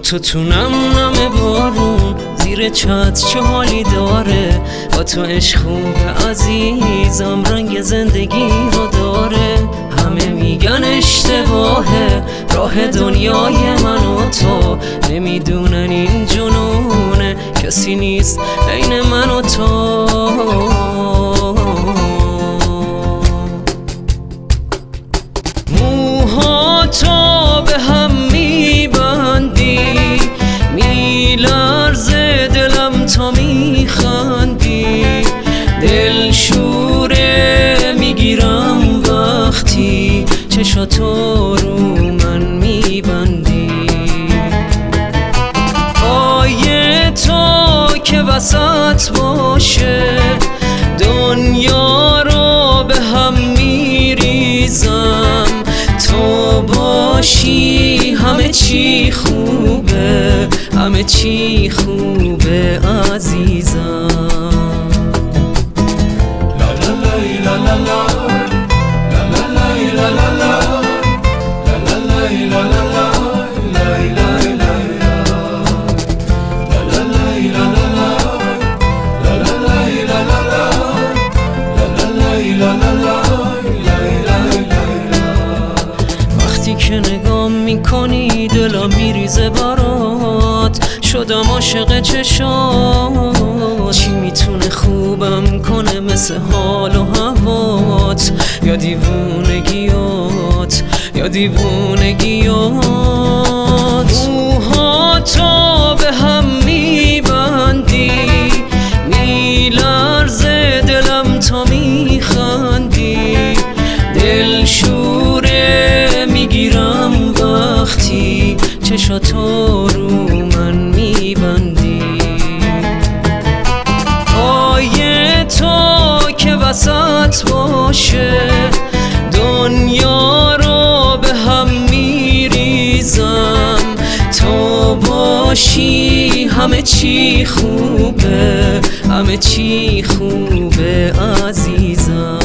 تو نم بارون زیر چت چه حالی داره، با تو عشق خوب عزیزم رنگ زندگی رو داره. همه میگن اشتباهه راه دنیای من و تو، نمیدونن این جنونه کسی نیست بین من و تو. موهاتو به هم میبندی، میلرزه دلم تا میخندی، دلشوره میگیرم وقتی چشاتو رو من میبندی. پای تو که وسط باشه دنیا رو به هم میریزم، تو باشی همه چی خوبه، همه چی خوبه عزیزم. لا لا لا لا لا لا لا لا لا لا که نگام میکنی دلم میریزه برات، شدم عاشق چشات. چی میتونه خوبم کنه مثل حال و هوات، یا دیوونگیات یا دیوونگیات. موهاتو به هم میبندی، میلرزه دلم تا میخندی، دلشوره میگیرم وقتی چشاتو رو من میبندی. پای تو که وسط باشه دنیا رو به هم میریزم، تو باشی همه چی خوبه، همه چی خوبه عزیزم.